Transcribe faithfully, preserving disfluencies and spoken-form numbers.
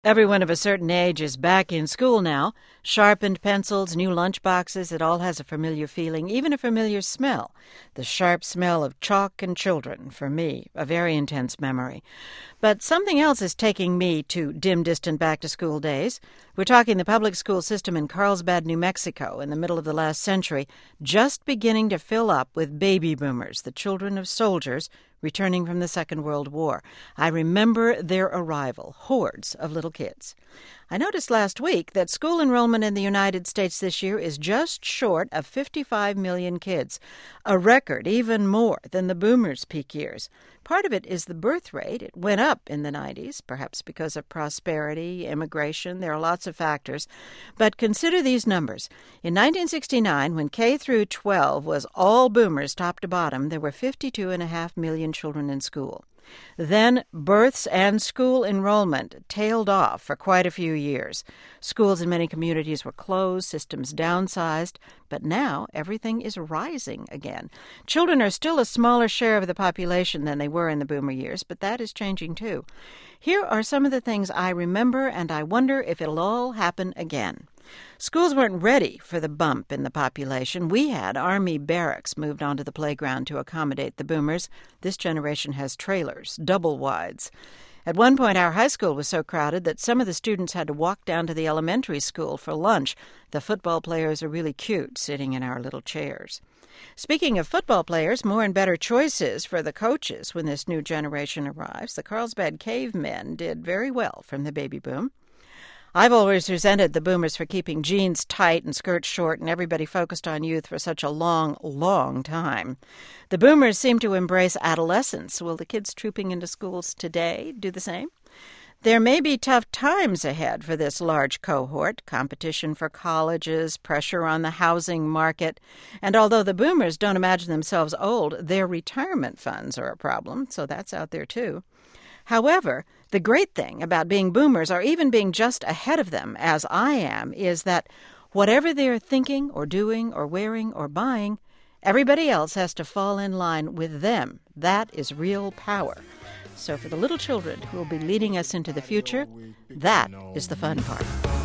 Everyone of a certain age is back in school now. Sharpened pencils, new lunch boxes, it all has a familiar feeling, even a familiar smell. The sharp smell of chalk and children, for me, a very intense memory. But something else is taking me to dim, distant back-to-school days. We're talking the public school system in Carlsbad, New Mexico, in the middle of the last century, just beginning to fill up with baby boomers, the children of soldiers returning from the Second World War. I remember their arrival, hordes of little kids. I noticed last week that school enrollment in the United States this year is just short of fifty-five million kids, a record even more than the boomers' peak years. Part of it is the birth rate. It went up in the nineties, perhaps because of prosperity, immigration. There are lots of factors. But consider these numbers. In nineteen sixty-nine, when K through twelve was all boomers top to bottom, there were fifty-two point five million children in school. Then births and school enrollment tailed off for quite a few years. Schools in many communities were closed, systems downsized, but now everything is rising again. Children are still a smaller share of the population than they were in the boomer years, but that is changing too. Here are some of the things I remember, and I wonder if it'll all happen again. Schools weren't ready for the bump in the population. We had Army barracks moved onto the playground to accommodate the boomers. This generation has trailers, double wides. At one point, our high school was so crowded that some of the students had to walk down to the elementary school for lunch. The football players are really cute, sitting in our little chairs. Speaking of football players, more and better choices for the coaches when this new generation arrives. The Carlsbad Cavemen did very well from the baby boom. I've always resented the boomers for keeping jeans tight and skirts short and everybody focused on youth for such a long, long time. The boomers seem to embrace adolescence. Will the kids trooping into schools today do the same? There may be tough times ahead for this large cohort, competition for colleges, pressure on the housing market. And although the boomers don't imagine themselves old, their retirement funds are a problem, so that's out there too. However, the great thing about being boomers, or even being just ahead of them, as I am, is that whatever they're thinking or doing or wearing or buying, everybody else has to fall in line with them. That is real power. So for the little children who will be leading us into the future, that is the fun part.